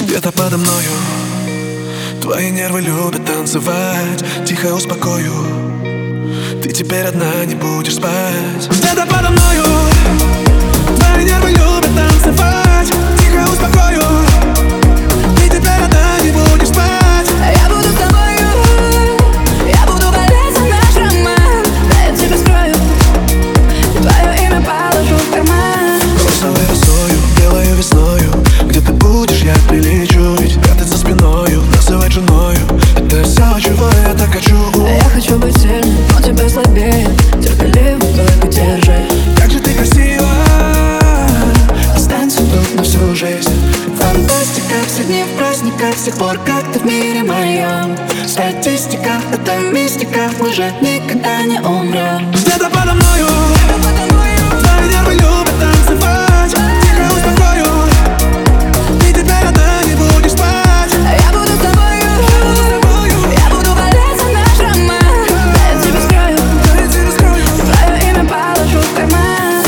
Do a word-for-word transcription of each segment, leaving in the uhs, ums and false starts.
Где-то подо мною твои нервы любят танцевать. Тихо успокою, ты теперь одна не будешь спать. Где-то подо мною твои нервы любят танцевать. Тихо успокою, ты теперь одна не будешь спать. Я буду с тобою, я буду болеть за наш роман. Да я тебя скрою, твое имя положу в карман. Розовой росою, белою весною, где ты будешь, я прилечу. Ведь прятать за спиною, называть женою — это все, чего я так хочу. Я хочу быть сильным, но тебя слабее. Терпеливо только держи. Как же ты красива, Останься тут на всю жизнь. Фантастика, все дни в праздниках, с тех пор, как ты в мире моем. Статистика, это мистика, мы же никогда не умрем. где-то подо мною твои нервы любят танцевать. Тихо успокою, ты теперь одна не будешь спать. Я буду с тобою, я буду болеть за наш роман. Да я тебя скрою, твое имя положу в карман.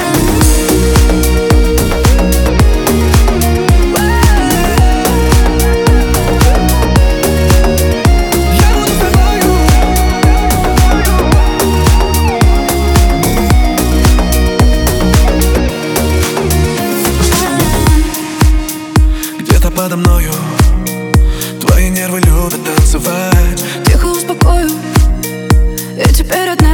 Я буду с тобою. Где-то подо мною твои нервы любят танцевать. Тихо успокою, я теперь одна.